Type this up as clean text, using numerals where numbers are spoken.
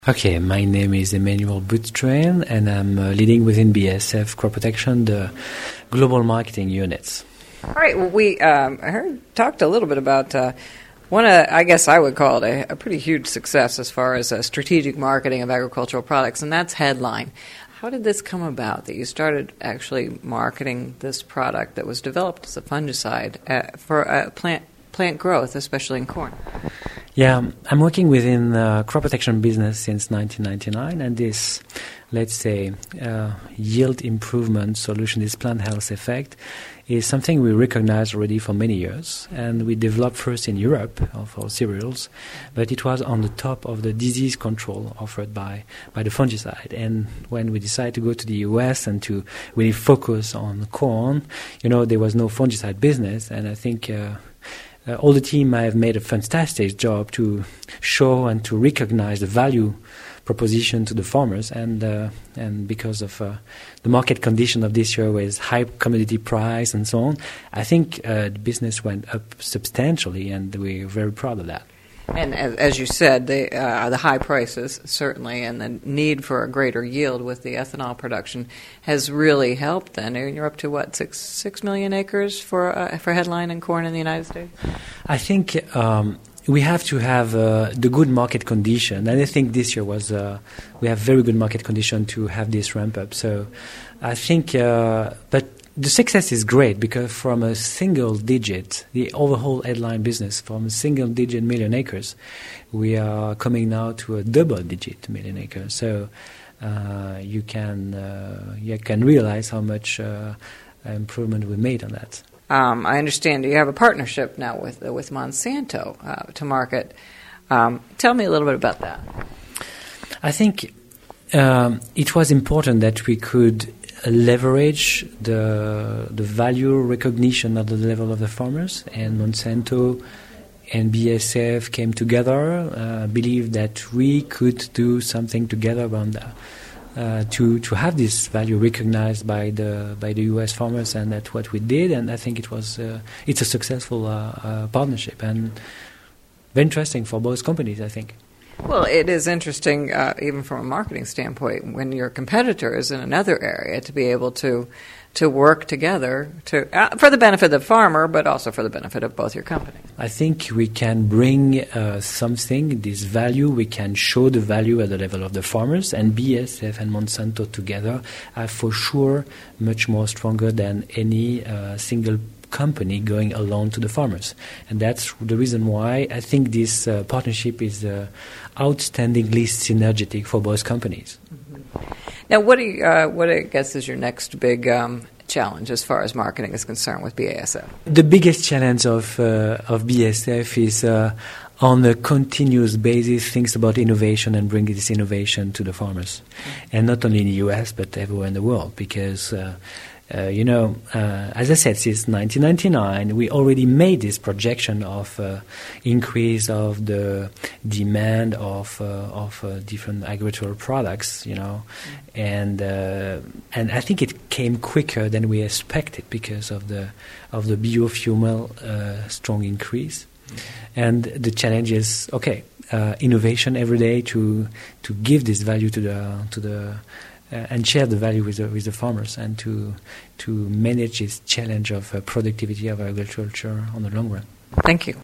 Okay, my name is Emmanuel Boutstrain, and I'm leading within BASF Crop Protection the global marketing units. All right. Well, we talked a little bit about one. I guess I would call it a pretty huge success as far as strategic marketing of agricultural products, and that's Headline. How did this come about that you started actually marketing this product that was developed as a fungicide for plant growth, especially in corn? Yeah, I'm working within the crop protection business since 1999, and this, let's say, yield improvement solution, this plant health effect, is something we recognize already for many years, and we developed first in Europe for cereals, but it was on the top of the disease control offered by the fungicide. And when we decided to go to the US and to really focus on corn, there was no fungicide business, and I think all the team have made a fantastic job to show and to recognize the value proposition to the farmers, and because of the market condition of this year with high commodity price and so on, I think the business went up substantially, and we're very proud of that. And as you said, the high prices, certainly, and the need for a greater yield with the ethanol production has really helped then. You're up to, what, 6 million acres for Headline and corn in the United States? I think we have to have the good market condition. And I think this year we have very good market condition to have this ramp up. So I think, but the success is great because from a single digit, the overall Headline business, from a single digit million acres, we are coming now to a double digit million acres. So you can realize how much improvement we made on that. I understand you have a partnership now with Monsanto to market. Tell me a little bit about that. I think it was important that we could leverage the value recognition at the level of the farmers, and Monsanto and BASF came together, believed that we could do something together around that, to have this value recognized by the U.S. farmers, and that's what we did. And I think it's a successful partnership and very interesting for both companies, I think. Well, it is interesting, even from a marketing standpoint, when your competitor is in another area, to be able to work together for the benefit of the farmer, but also for the benefit of both your companies. I think we can bring something, this value. We can show the value at the level of the farmers, and BASF and Monsanto together are for sure much more stronger than any single company going alone to the farmers. And that's the reason why I think this partnership is outstandingly synergetic for both companies. Mm-hmm. Now, what I guess is your next big challenge as far as marketing is concerned with BASF? The biggest challenge of BASF is on a continuous basis thinks about innovation and bringing this innovation to the farmers. Mm-hmm. And not only in the US, but everywhere in the world, because as I said, since 1999, we already made this projection of increase of the demand of different agricultural products, and I think it came quicker than we expected because of the biofuel strong increase, and the challenge is innovation every day to give this value to the and share the value with the farmers, and to manage this challenge of productivity of agriculture on the long run. Thank you.